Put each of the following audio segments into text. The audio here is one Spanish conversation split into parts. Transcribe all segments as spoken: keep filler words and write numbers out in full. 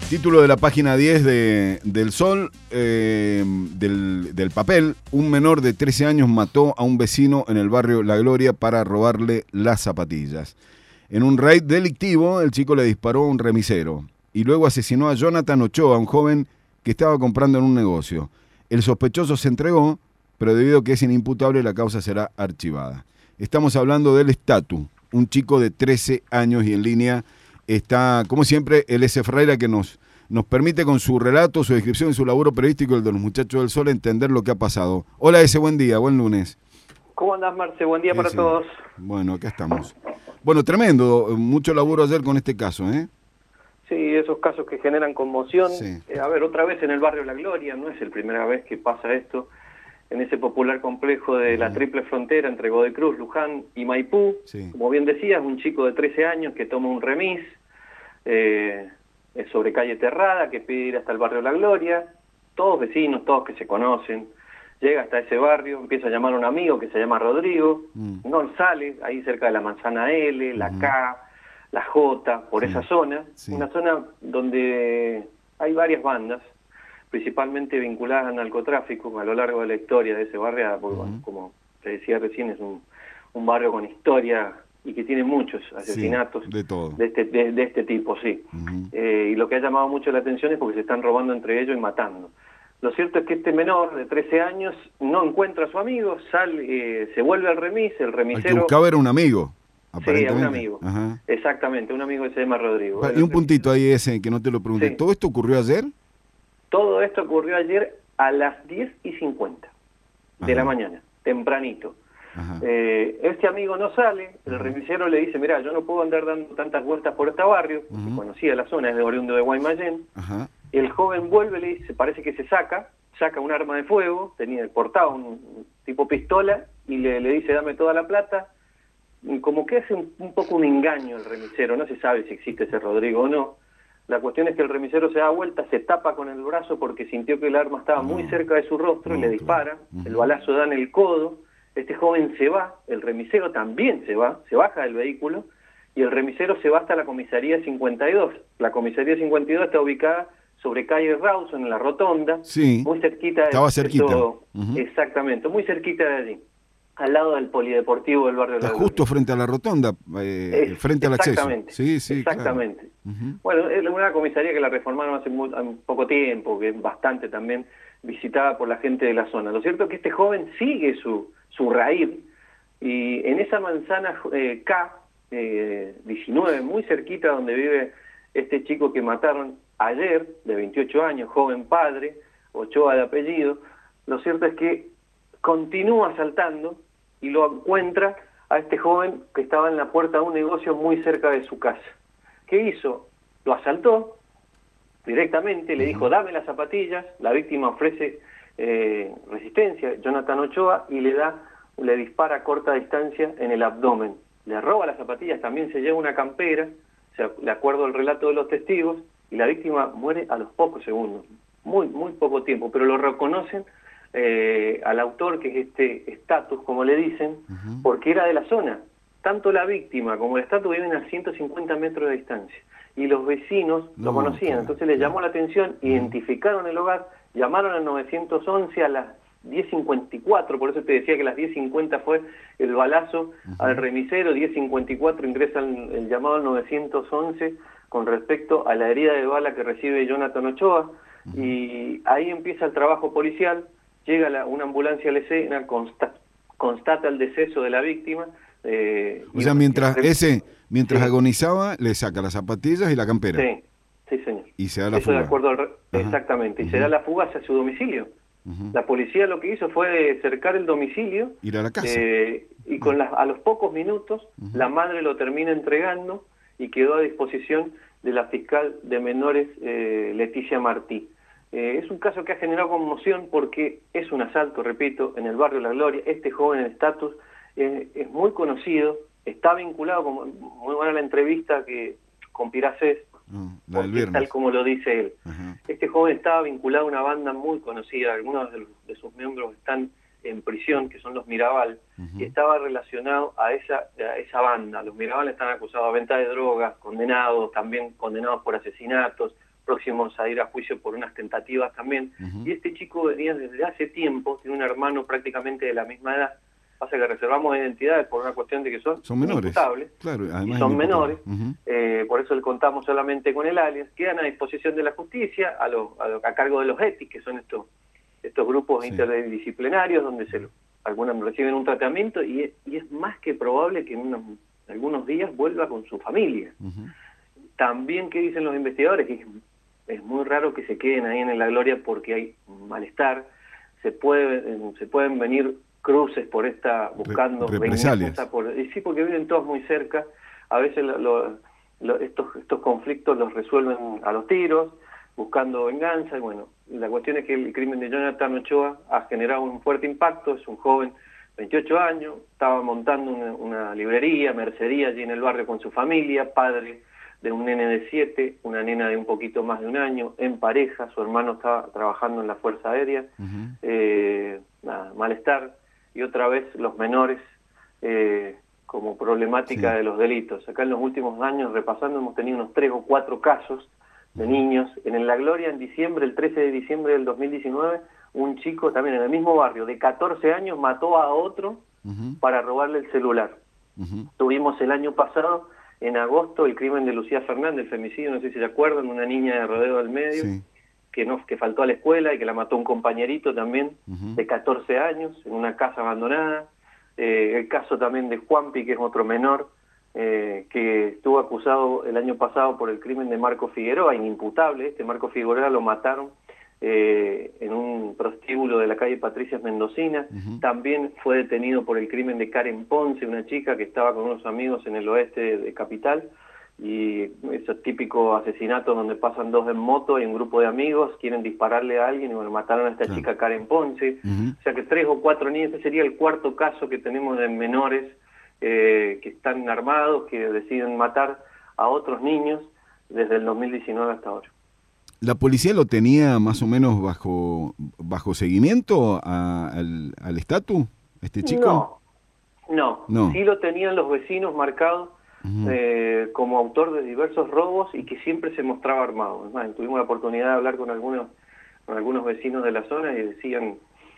Título de la página diez de, del Sol, eh, del, del papel. Un menor de trece años mató a un vecino en el barrio La Gloria para robarle las zapatillas. En un raid delictivo, el chico le disparó a un remisero y luego asesinó a Jonathan Ochoa, un joven que estaba comprando en un negocio. El sospechoso se entregó, pero debido a que es inimputable, la causa será archivada. Estamos hablando del Statu, un chico de trece años, y en línea está, como siempre, el S. Ferreira, que nos, nos permite con su relato, su descripción y su laburo periodístico, el de los muchachos del Sol, entender lo que ha pasado. Hola, S., buen día, buen lunes. ¿Cómo andás, Marce? Buen día para Ese. todos. Bueno, acá estamos. Bueno, tremendo, mucho laburo ayer con este caso, ¿eh? Sí, esos casos que generan conmoción. Sí. Eh, a ver, otra vez en el barrio La Gloria, no es la primera vez que pasa esto, en ese popular complejo de uh-huh. la triple frontera entre Godoy Cruz, Luján y Maipú. Sí. Como bien decías, un chico de trece años que toma un remis eh, sobre calle Terrada, que pide ir hasta el barrio La Gloria, todos vecinos, todos que se conocen. Llega hasta ese barrio, empieza a llamar a un amigo que se llama Rodrigo, mm. no sale, ahí cerca de la manzana L, la uh-huh. K, la J, por sí. esa zona, sí. una zona donde hay varias bandas, principalmente vinculadas al narcotráfico a lo largo de la historia de ese barrio, porque uh-huh. bueno, como te decía recién, es un, un barrio con historia y que tiene muchos asesinatos sí, de, todo. de, este, de, de este tipo, sí. Uh-huh. Eh, y lo que ha llamado mucho la atención es porque se están robando entre ellos y matando. Lo cierto es que este menor de trece años no encuentra a su amigo, sale, eh, se vuelve al remis, el remisero... El que buscaba era un amigo, aparentemente. Sí, un amigo, Ajá. exactamente, un amigo que se llama Rodrigo. Y un puntito ahí ese, que no te lo pregunté, sí. ¿todo esto ocurrió ayer? Todo esto ocurrió ayer a las diez y cincuenta de la mañana, tempranito. Eh, este amigo no sale, el Ajá. remisero le dice, mirá, yo no puedo andar dando tantas vueltas por este barrio, porque conocía la zona, es de oriundo de Guaymallén. Ajá. El joven vuelve, le dice, parece que se saca, saca un arma de fuego, tenía portado un, un tipo pistola, y le, le dice, dame toda la plata. Y como que hace un, un poco un engaño el remisero, no se sabe si existe ese Rodrigo o no. La cuestión es que el remisero se da vuelta, se tapa con el brazo porque sintió que el arma estaba no, muy cerca de su rostro no, y le dispara, uh-huh. el balazo da en el codo, este joven se va, el remisero también se va, se baja del vehículo, y el remisero se va hasta la comisaría cincuenta y dos. La comisaría cincuenta y dos está ubicada sobre calle Rawson, en la rotonda, sí, muy cerquita. De estaba cerquita. Eso, uh-huh. Exactamente, muy cerquita de allí, al lado del polideportivo del barrio. Está de la justo Gloria. Frente a la rotonda, eh, es, frente al acceso. Exactamente, sí, sí, exactamente. Claro. Uh-huh. Bueno, es una comisaría que la reformaron hace muy, poco tiempo, que es bastante también visitada por la gente de la zona. Lo cierto es que este joven sigue su, su raíz, y en esa manzana eh, K, eh, diecinueve, muy cerquita donde vive este chico que mataron ayer, de veintiocho años, joven padre, Ochoa de apellido, lo cierto es que continúa asaltando y lo encuentra a este joven que estaba en la puerta de un negocio muy cerca de su casa. ¿Qué hizo? Lo asaltó directamente, le dijo, dame las zapatillas, la víctima ofrece eh, resistencia, Jonathan Ochoa, y le da, le dispara a corta distancia en el abdomen. Le roba las zapatillas, también se lleva una campera, o sea, de acuerdo al relato de los testigos, y la víctima muere a los pocos segundos, muy, muy poco tiempo, pero lo reconocen eh, al autor, que es este Status, como le dicen, uh-huh. porque era de la zona. Tanto la víctima como el Status viven a ciento cincuenta metros de distancia, y los vecinos no, lo conocían, claro, entonces les llamó la atención, uh-huh. identificaron el hogar, llamaron al nueve once a las diez cincuenta y cuatro, por eso te decía que a las diez cincuenta fue el balazo uh-huh. al remisero, diez cincuenta y cuatro ingresa el, el llamado al nueve once con respecto a la herida de bala que recibe Jonathan Ochoa, uh-huh. y ahí empieza el trabajo policial, llega la, una ambulancia a la escena, consta, constata el deceso de la víctima. Eh, o sea, mientras y, ese mientras sí. agonizaba, le saca las zapatillas y la campera. Sí, sí, señor. Y se da la Eso fuga. De acuerdo al, exactamente, y uh-huh. se da la fuga hacia su domicilio. Uh-huh. La policía lo que hizo fue cercar el domicilio. Ir a la casa. Eh, y con uh-huh. las, a los pocos minutos, uh-huh. la madre lo termina entregando y quedó a disposición de la fiscal de menores, eh, Leticia Martí. Eh, es un caso que ha generado conmoción porque es un asalto, repito, en el barrio La Gloria. Este joven en Status eh, es muy conocido, está vinculado, como muy buena la entrevista que con Piracés, uh, la del viernes. Tal como lo dice él. Uh-huh. Este joven estaba vinculado a una banda muy conocida, algunos de, de sus miembros están en prisión, que son los Mirabal, uh-huh. y estaba relacionado a esa, a esa banda. Los Mirabal están acusados de venta de drogas, condenados, también condenados por asesinatos, próximos a ir a juicio por unas tentativas también. Uh-huh. Y este chico venía desde hace tiempo, tiene un hermano prácticamente de la misma edad. Pasa que reservamos identidades por una cuestión de que son, son menores, claro, y son menores, uh-huh. eh, por eso le contamos solamente con el alias, quedan a disposición de la justicia, a, lo, a, lo, a cargo de los E T I, que son estos estos grupos sí. interdisciplinarios, donde se lo, algunos reciben un tratamiento, y, y es más que probable que en unos, algunos días vuelva con su familia. Uh-huh. También, ¿qué dicen los investigadores? Que es, es muy raro que se queden ahí en La Gloria porque hay malestar, se, puede, se pueden venir cruces por esta, buscando Re represalias. Por, y sí, porque viven todos muy cerca, a veces lo, lo, lo, estos, estos conflictos los resuelven a los tiros, buscando venganza, y bueno, la cuestión es que el crimen de Jonathan Ochoa ha generado un fuerte impacto. Es un joven, veintiocho años, estaba montando una, una librería, mercería allí en el barrio con su familia, padre de un nene de siete, una nena de un poquito más de un año, en pareja, su hermano estaba trabajando en la Fuerza Aérea, uh-huh. eh, nada, malestar, y otra vez los menores eh, como problemática sí. de los delitos. Acá en los últimos años, repasando, hemos tenido unos tres o cuatro casos de uh-huh. niños. En La Gloria, en diciembre, el trece de diciembre del dos mil diecinueve, un chico también en el mismo barrio, de catorce años, mató a otro uh-huh. para robarle el celular. Uh-huh. Tuvimos el año pasado, en agosto, el crimen de Lucía Fernández, el femicidio, no sé si se acuerdan, una niña de Rodeo del Medio, sí. que no que faltó a la escuela y que la mató un compañerito también, uh-huh. de catorce años, en una casa abandonada. Eh, el caso también de Juanpi, que es otro menor, eh, que estuvo acusado el año pasado por el crimen de Marco Figueroa, inimputable. Este Marco Figueroa lo mataron eh, en un prostíbulo de la calle Patricias Mendocina. Uh-huh. También fue detenido por el crimen de Karen Ponce, una chica que estaba con unos amigos en el oeste de, de Capital, y esos típicos asesinatos donde pasan dos en moto y un grupo de amigos quieren dispararle a alguien y bueno, mataron a esta claro. chica Karen Ponce. Uh-huh. O sea que tres o cuatro niños. Este sería el cuarto caso que tenemos de menores eh, que están armados, que deciden matar a otros niños desde el dos mil diecinueve hasta ahora. ¿La policía lo tenía más o menos bajo bajo seguimiento a, al, al estatus, este chico? No, no, no, sí lo tenían los vecinos marcados uh-huh. eh, como autor de diversos robos y que siempre se mostraba armado. Es más, tuvimos la oportunidad de hablar con algunos con algunos vecinos de la zona y decían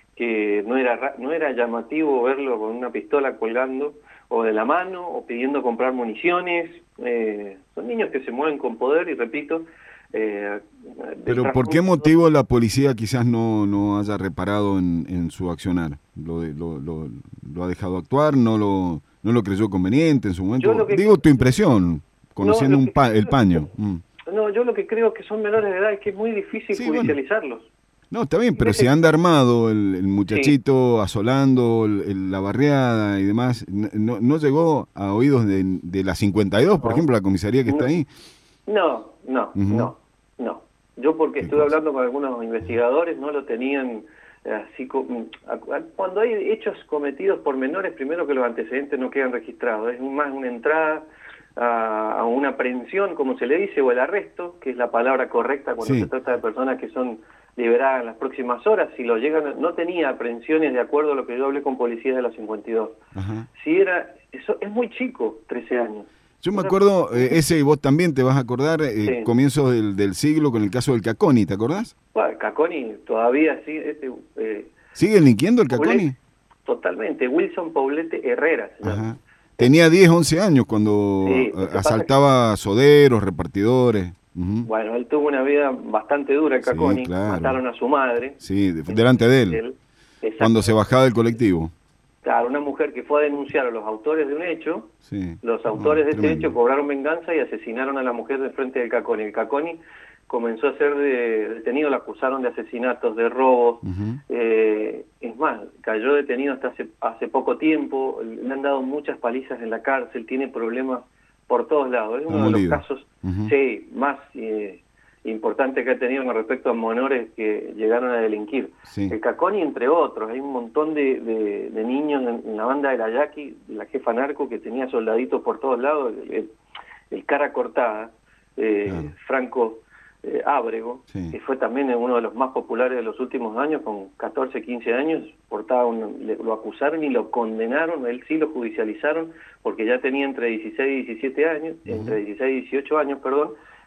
que no era no era llamativo verlo con una pistola colgando o de la mano o pidiendo comprar municiones. Eh, son niños que se mueven con poder y repito. Eh, Pero ¿por qué motivo la policía quizás no, no haya reparado en, en su accionar? ¿Lo, lo, lo, ¿Lo ha dejado actuar? ¿No lo, no lo creyó conveniente en su momento? Que, Digo tu impresión, conociendo no, un pa, el paño. Mm. No, yo lo que creo que son menores de edad es que es muy difícil sí, judicializarlos. Bueno. No, está bien, pero si anda armado el, el muchachito sí. asolando el, el, la barriada y demás, no, no llegó a oídos de, de la cincuenta y dos, por no. ejemplo, la comisaría que no. está ahí. No, no, uh-huh. no, no. Yo porque estuve cosa? hablando con algunos investigadores, no lo tenían así como... Cuando hay hechos cometidos por menores, primero que los antecedentes no quedan registrados. Es más una entrada a, a una aprehensión, como se le dice, o el arresto, que es la palabra correcta cuando sí. se trata de personas que son liberadas en las próximas horas. Si lo llegan, no tenía aprehensiones de acuerdo a lo que yo hablé con policías de la cincuenta y dos. Uh-huh. Si era... Eso es muy chico, trece años. Yo me acuerdo, eh, ese y vos también te vas a acordar, eh, sí. comienzos del, del siglo con el caso del Caconi, ¿te acordás? Bueno, el Caconi todavía sí. Este, eh, ¿Sigue delinquiendo el Caconi? Totalmente, Wilson Poblete Herrera. Ajá. Tenía diez, once años cuando sí, asaltaba que... soderos, repartidores. Uh-huh. Bueno, él tuvo una vida bastante dura, el Caconi, sí, claro. Mataron a su madre. Sí, delante de él, él cuando se bajaba del colectivo. Claro, una mujer que fue a denunciar a los autores de un hecho, sí. los autores no, de tremendo. ese hecho cobraron venganza y asesinaron a la mujer de frente del Caconi. El Caconi comenzó a ser de, detenido, lo acusaron de asesinatos, de robos, uh-huh. eh, es más, cayó detenido hasta hace, hace poco tiempo, le han dado muchas palizas en la cárcel, tiene problemas por todos lados. Es uno de los casos uh-huh. sí, más... Eh, importante que ha tenido con respecto a menores que llegaron a delinquir. Sí. El Caconi, entre otros, hay un montón de, de, de niños en, en la banda de la Yaqui, la jefa narco, que tenía soldaditos por todos lados, el, el, el cara cortada, eh, claro. Franco eh, Ábrego, sí. que fue también uno de los más populares de los últimos años, con catorce, quince años, portaba un, le, lo acusaron y lo condenaron, él sí lo judicializaron, porque ya tenía entre dieciséis y diecisiete años, uh-huh. entre dieciséis y dieciocho años, perdón,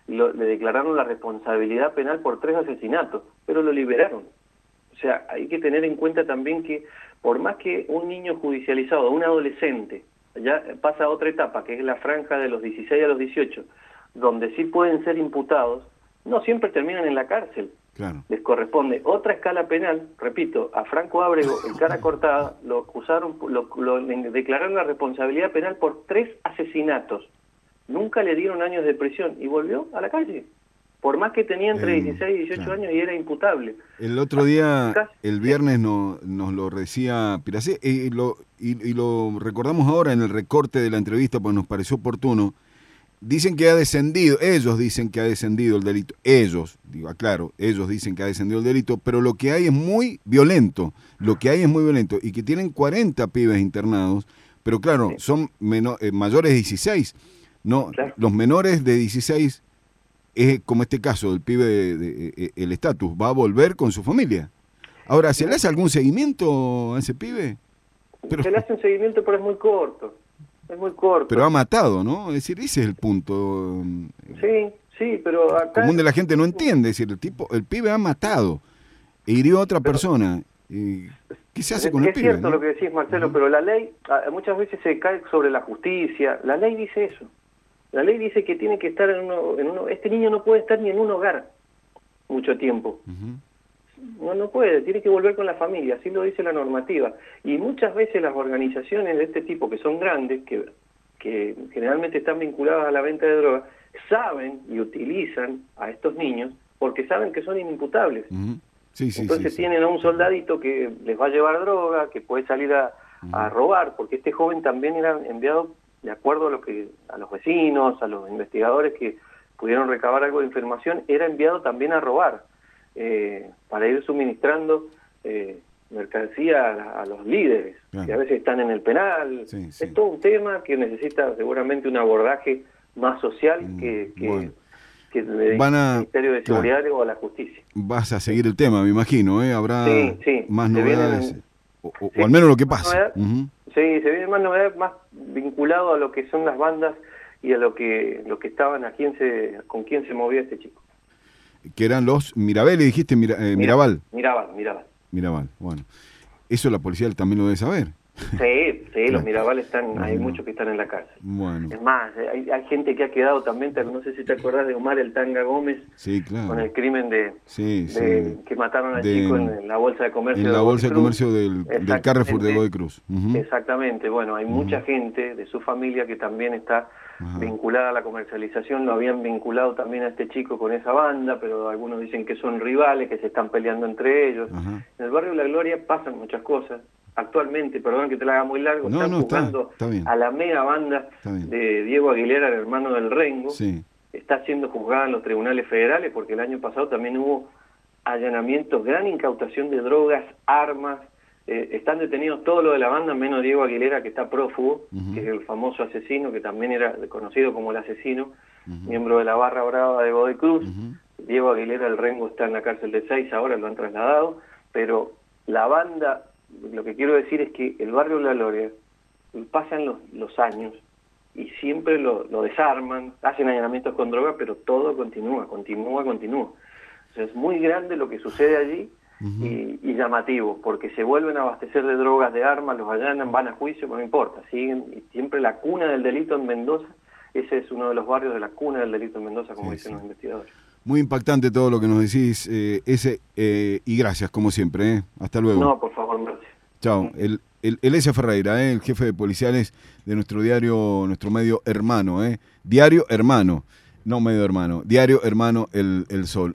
lo, le declararon la responsabilidad penal por tres asesinatos, pero lo liberaron. O sea, hay que tener en cuenta también que por más que un niño judicializado, un adolescente, ya pasa a otra etapa, que es la franja de los dieciséis a los dieciocho, donde sí pueden ser imputados, no siempre terminan en la cárcel. Claro. Les corresponde otra escala penal. Repito, a Franco Ábrego, el cara cortada, lo acusaron, lo, lo declararon la responsabilidad penal por tres asesinatos. Nunca le dieron años de prisión y volvió a la calle. Por más que tenía entre Eh, dieciséis y dieciocho claro. años y era imputable. El otro día, Casi- el viernes, no, nos lo decía Piracé, y lo, y, y lo recordamos ahora en el recorte de la entrevista, porque nos pareció oportuno. Dicen que ha descendido, ellos dicen que ha descendido el delito, ellos, digo, aclaro, ellos dicen que ha descendido el delito, pero lo que hay es muy violento, lo que hay es muy violento, y que tienen cuarenta pibes internados, pero claro, Sí. son meno- eh, mayores de dieciséis, no, Claro. los menores de dieciséis, es como este caso, el pibe, de, de- de- el estatus, va a volver con su familia. Ahora, ¿se le hace algún seguimiento a ese pibe? Pero, Se le hace un seguimiento, pero es muy corto. Es muy corto. pero ha matado, ¿no? Es decir, ese es el punto. Sí, sí, pero acá... Común de la gente no entiende, es decir, el tipo, el pibe ha matado, e hirió a otra Pero- persona. Y, ¿qué se hace Es, con el es pibe? cierto ¿no? lo que decís, Marcelo, Ujú. pero la ley ah, muchas veces se cae sobre la justicia. La ley dice eso. La ley dice que tiene que estar en uno, en uno... Este niño no puede estar ni en un hogar mucho tiempo. Ujú. No, no puede, tiene que volver con la familia, así lo dice la normativa. Y muchas veces las organizaciones de este tipo, que son grandes, que, que generalmente están vinculadas a la venta de drogas, saben y utilizan a estos niños porque saben que son inimputables. Ujú. Sí, sí, Entonces sí, sí. tienen a un soldadito que les va a llevar droga, que puede salir a, a robar, porque este joven también era enviado, de acuerdo a lo que a los vecinos, a los investigadores que pudieron recabar algo de información, era enviado también a robar, eh, para ir suministrando eh, mercancía a, a los líderes, Claro. que a veces están en el penal. Sí, sí. Es todo un tema que necesita seguramente un abordaje más social Mm, que, que, bueno. que el Van a- Ministerio de claro. Seguridad o a la justicia. Vas a seguir el tema, me imagino, ¿eh? Habrá Sí, sí, más se novedades. vienen- O, o- sí, o al menos lo que más pasa. novedades. Ujú. Sí, se viene más novedades, más vinculado a lo que son las bandas y a lo que lo que estaban, a quién se, con quién se movía este chico. Que eran los Mirabel, dijiste Mira- eh, Mirabal. Mirabal, Mirabal. Mirabal, bueno. Eso la policía también lo debe saber. Sí, sí, Claro. los Mirabal están, hay Ujú. muchos que están en la cárcel. Bueno, Es más, eh, hay, hay gente que ha quedado también, te- no sé si te acordás de Omar el Tanga Gómez, sí, claro. con el crimen de, Sí, de- sí. que mataron al De- chico en, la bolsa de comercio En la de bolsa de Godoy Cruz. comercio del, del Exactamente. Carrefour de Godoy Cruz. Ujú. Exactamente, bueno, hay mucha gente de su familia que también está Ajá. vinculada a la comercialización, lo habían vinculado también a este chico con esa banda, pero algunos dicen que son rivales, que se están peleando entre ellos. Ajá. En el barrio La Gloria pasan muchas cosas. Actualmente, perdón que te la haga muy largo, No, están no, está- juzgando está bien. a la mega banda Está bien. de Diego Aguilera, el hermano del Rengo. Sí. Está siendo juzgada en los tribunales federales porque el año pasado también hubo allanamientos, gran incautación de drogas, armas. Eh, están detenidos todo lo de la banda, menos Diego Aguilera, que está prófugo, Ujú. que es el famoso asesino, que también era conocido como el asesino, Ujú. miembro de la barra brava de Godoy Cruz. Ujú. Diego Aguilera, el Rengo, está en la cárcel de seis, ahora lo han trasladado, pero la banda, lo que quiero decir es que el barrio La Gloria, pasan los, los años y siempre lo, lo desarman, hacen allanamientos con droga, pero todo continúa, continúa, continúa. O sea, es muy grande lo que sucede allí. Ujú. Y, y llamativo, porque se vuelven a abastecer de drogas, de armas, los allanan, van a juicio, pero no importa, siguen, y siempre la cuna del delito en Mendoza, ese es uno de los barrios de la cuna del delito en Mendoza, como Sí, dicen sí. los investigadores. Muy impactante todo lo que nos decís, eh, ese eh, y gracias, como siempre. ¿eh? Hasta luego. No, por favor, Marcia. Chao. El, el, el S. Ferreira, ¿eh? El jefe de policiales de nuestro diario, nuestro medio hermano. ¿eh? Diario Hermano, no medio hermano. Diario Hermano El, el Sol.